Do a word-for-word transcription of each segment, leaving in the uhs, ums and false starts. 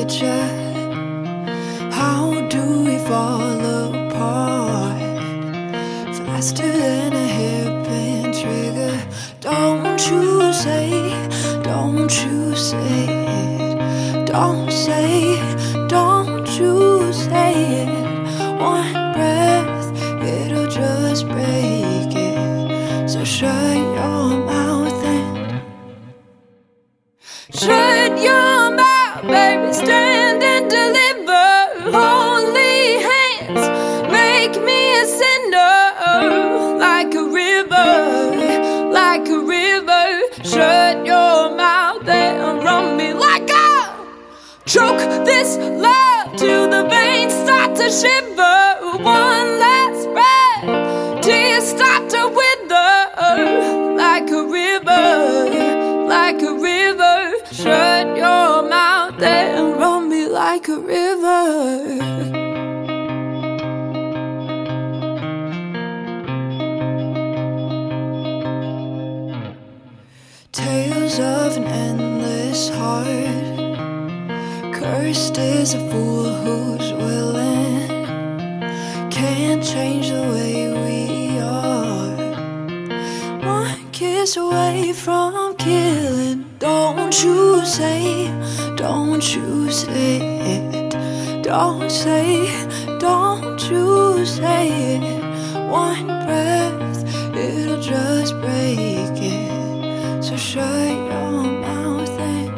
picture. How do we fall apart faster than a hairpin trigger? Don't you say, don't you say it. Don't say, don't you say it. One breath, it'll just break it. So shut your mouth and shut your mouth, baby. Stand and deliver. Holy hands make me a sinner. Like a river, like a river. Shut your mouth and run me like a choke this love till the veins start to shiver. One last breath, tears start to wither. Like a river, like a river. Shut your mouth and run me like a river. Tales of an endless heart. Cursed is a fool who's willing. Can't change the way we are. One kiss away from killing. Don't you say, don't you say it. Don't say, don't you say it. One breath, it'll just break it. So shut your mouth and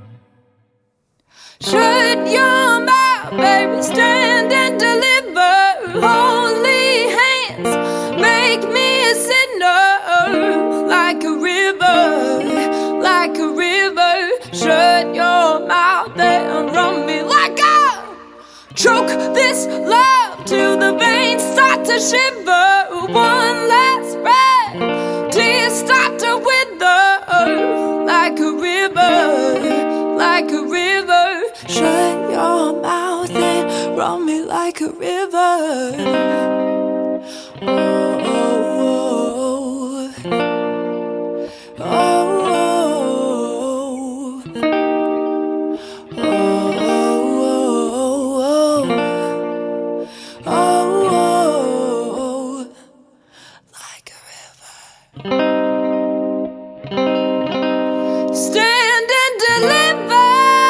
shut your mouth, baby. Stand and deliver. Holy hands make me a sinner. Like a river, like a river. Shut your mouth and run me like a choke this love till the veins start to shiver. One last breath, tears start to wither. Like a river, like a river. Shut your mouth and run me like a river. Oh, oh, oh, oh, oh, oh, oh, like a river. Stand and deliver.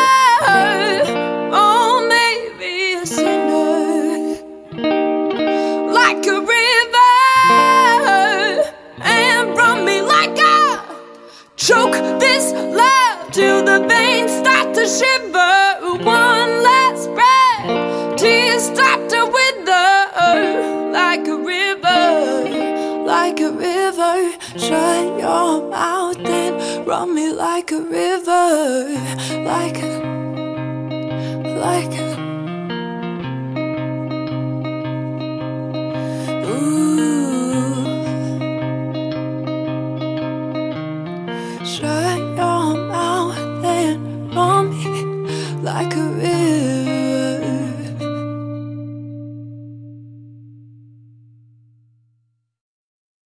Like a river, and run me like a choke this love till the veins start to shiver. One last breath, tears start to wither. Like a river, like a river. Shut your mouth and run me like a river. Like a, like a shut your mouth and run me like a river.